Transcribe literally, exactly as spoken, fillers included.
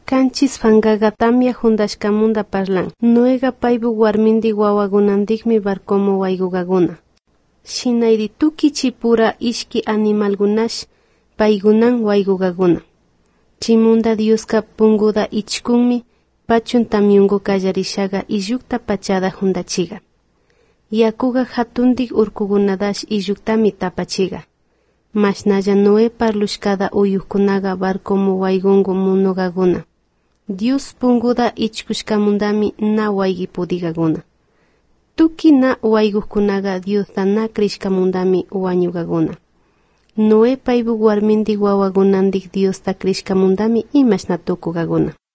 Kanchis fangaga tamya hundashkamunda parlan. Noega paybu warmindi wawagunandikmi barkomo waygugaguna. Shinayri tuki chipura ishki animalgunash paygunan waygugaguna. Chimunda Dioska punguda ichkunmi pachun tamyungu kallarishaga illukta pachada hundachiga. Yakuga hatundik urkugunadash illuktami tapachiga. Mashnalla Noé parlushkada uyukunaga barkomo waygungu munugaguna. Dios punguda ichkushkamundami na waygi pudigaguna. Tuki na waygukunaga Diosda na krishkamundami wañugaguna. Noé paybu warmindi wawagunandik Diosda krishkamundami imashna tukugaguna.